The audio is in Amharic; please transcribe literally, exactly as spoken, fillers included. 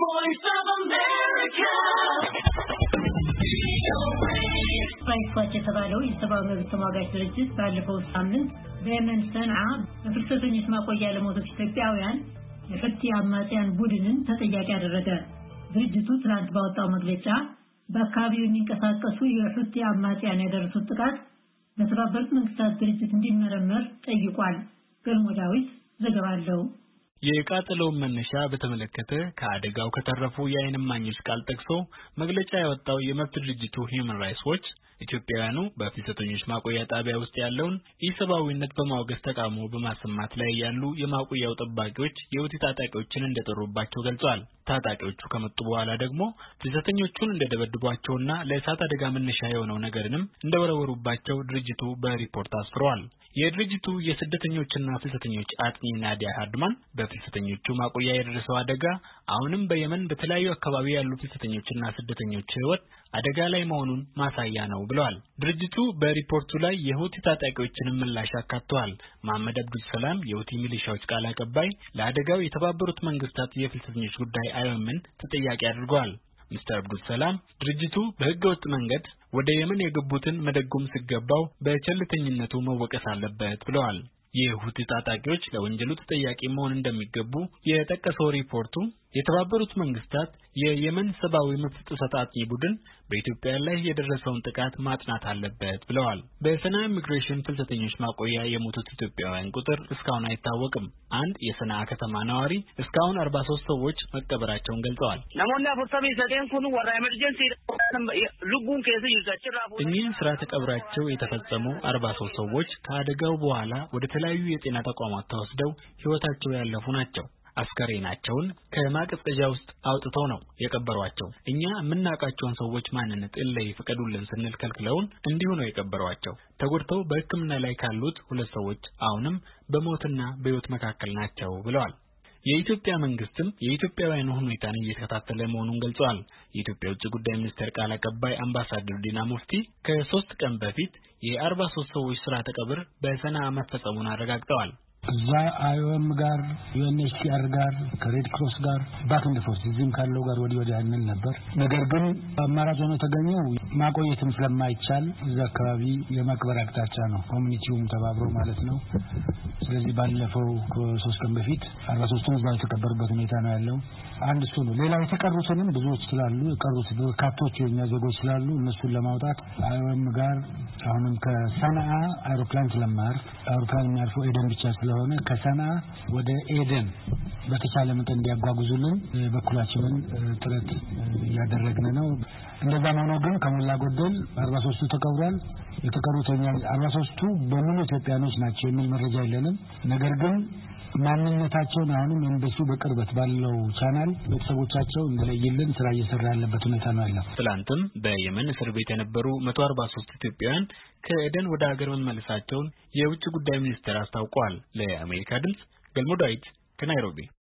voice of America. ስፓይስ የተባለው የሰብአዊ መብት ተሟጋች ድርጅት ባለፈው ሳምንት በየመን ሰንዓ በፍልሰተኞች ማቆያ ለሞቱት ኢትዮጵያውያን የሁቲ አማጽያን ቡድንን ተጠያቂ ያደረገ። ድርጅቱ ትናንት ባወጣው መግለጫ በአካባቢው የሚንቀሳቀሱ የሁቲ አማጽያን ያደረሱት ጥቃት በተባበሩት መንግስታት ድርጅት እንዲመረመር ጠይቋል። ገልሞ ዳዊት ዘገባ አለው። የቃጠሎውን መነሻ በተመለከተ ከአደጋው ከተረፉ የዓይን እማኞች ቃል ጠቅሶ መግለጫ ያወጣው የመብት ድርጅቱ ሂውማን ራይትስ ዎች ኢትዮጵያውያኑ በፍልሰተኞች ማቆያ ጣቢያ ውስጥ ያለውን ኢሰብአዊነት በማውገዝ ተቃውሞ በማሰማት ላይ ያሉ የማቆያው ጠባቂዎች የሁቲ ታጣቂዎችን እንደጠሩባቸው ገልጿል። ታጣቂዎቹ ከመጡ በኋላ ደግሞ ፍልሰተኞቹን እንደደበደቧቸውና ለእሳት አደጋ መነሻ የሆነው ነገርንም እንደወረወሩባቸው ድርጅቱ በሪፖርት አስፍሯል። የድርጅቱ የስደተኞችና ፍልሰተኞች አጥኚ ናዲያ ሃርድማን በፍልሰተኞቹ ማቆያ የደረሰው አደጋ አሁንም በየመን በተለያዩ አካባቢ ያሉ ፍልሰተኞችና ስደተኞች ሕይወት አደጋ ላይ መሆኑን ማሳያ ነው ብለዋል። ድርጅቱ በሪፖርቱ ላይ የሁቲ ታጣቂዎችን ምላሽ አካቷል። መሐመድ አብዱል ሰላም የሁቲ ሚሊሻዎች ቃል አቀባይ ለአደጋው የተባበሩት መንግስታት የፍልሰተኞች ጉዳይ አይኦኤምን ተጠያቂ አድርገዋል። ሚስተር አብዱል ሰላም ድርጅቱ በህገወጥ መንገድ ወደ የመን የገቡትን መደጎም ሲገባው በቸልተኝነቱ መወቀስ አለበት ብለዋል። የሁቲ ታጣቂዎች ለወንጀሉ ተጠያቂ መሆን እንደሚገቡ የጠቀሰው ሪፖርቱ የተባበሩት መንግስታት የየመን ሰብአዊ መብት ጥሰት አጥኚ ቡድን በኢትዮጵያ ላይ የደረሰውን ጥቃት ማጥናት አለበት ብለዋል። በሰንዓ ኢሚግሬሽን ፍልሰተኞች ማቆያ የሞቱት ኢትዮጵያውያን ቁጥር እስካሁን አይታወቅም። አንድ የሰንዓ ከተማ ነዋሪ እስካሁን አርባ ሶስት ሰዎች መቀበራቸውን ገልጸዋል። እኚህ ስርዓተ ቀብራቸው የተፈጸሙ አርባ ሶስት ሰዎች ከአደጋው በኋላ ወደ ተለያዩ የጤና ተቋማት ተወስደው ህይወታቸው ያለፉ ናቸው። አስከሬናቸውን ከማቀዝቀዣ ውስጥ አውጥተው ነው የቀበሯቸው። እኛ የምናውቃቸውን ሰዎች ማንነት እለይ ፍቀዱልን ስንል ከልክለውን እንዲሁ ነው የቀበሯቸው። ተጎድተው በሕክምና ላይ ካሉት ሁለት ሰዎች አሁንም በሞትና በህይወት መካከል ናቸው ብለዋል። የኢትዮጵያ መንግስትም የኢትዮጵያውያን ሁኔታን እየተከታተለ መሆኑን ገልጿል። የኢትዮጵያ ውጭ ጉዳይ ሚኒስቴር ቃል አቀባይ አምባሳደር ዲና ሙፍቲ ከሶስት ቀን በፊት የአርባ ሶስት ሰዎች ስርዓተ ቀብር በሰንዓ መፈጸሙን አረጋግጠዋል። እዛ አይኦኤም ጋር ዩኤንኤችሲአር ጋር ከሬድ ክሮስ ጋር ባክ ኤንድ ፎርስ እዚህም ካለው ጋር ወዲህ ወዲህ ያንን ነበር። ነገር ግን አማራጭ ሆኖ የተገኘው ማቆየትም ስለማይቻል እዛ አካባቢ የመቅበር አቅጣጫ ነው፣ ኮሚኒቲውም ተባብሮ ማለት ነው። ስለዚህ ባለፈው ከሶስት ቀን በፊት አርባ ሶስቱም እዛ የተቀበሩበት ሁኔታ ነው ያለው። አንድ እሱ ነው። ሌላው የተቀሩትንም ብዙዎች ስላሉ የቀሩት በርካቶች የኛ ዜጎች ስላሉ እነሱን ለማውጣት አይኦኤም ጋር አሁንም ከሰንዓ አውሮፕላን ስለማያርፍ አውሮፕላን የሚያርፈው ኤደን ብቻ ስለሆነ ከሰንዓ ወደ ኤደን በተቻለ መጠን እንዲያጓጉዙልን በኩላችንን ጥረት እያደረግን ነው። እንደዛ ሆኖ ግን ከሞላ ጎደል አርባ ሶስቱ ተቀብሯል። የተቀሩት የኛ አርባ ሶስቱ በሙሉ ኢትዮጵያኖች ናቸው የሚል መረጃ የለንም። ነገር ግን ማንነታቸውን አሁንም ኤምባሲ በቅርበት ባለው ቻናል ቤተሰቦቻቸው እንደለይልን ስራ እየሰራ ያለበት ሁኔታ ነው ያለው። ትላንትም በየመን እስር ቤት የነበሩ መቶ አርባ ሶስት ኢትዮጵያውያን ከኤደን ወደ ሀገር መመለሳቸውን የውጭ ጉዳይ ሚኒስቴር አስታውቋል። ለአሜሪካ ድምጽ ገልሞ ዳዊት ከናይሮቢ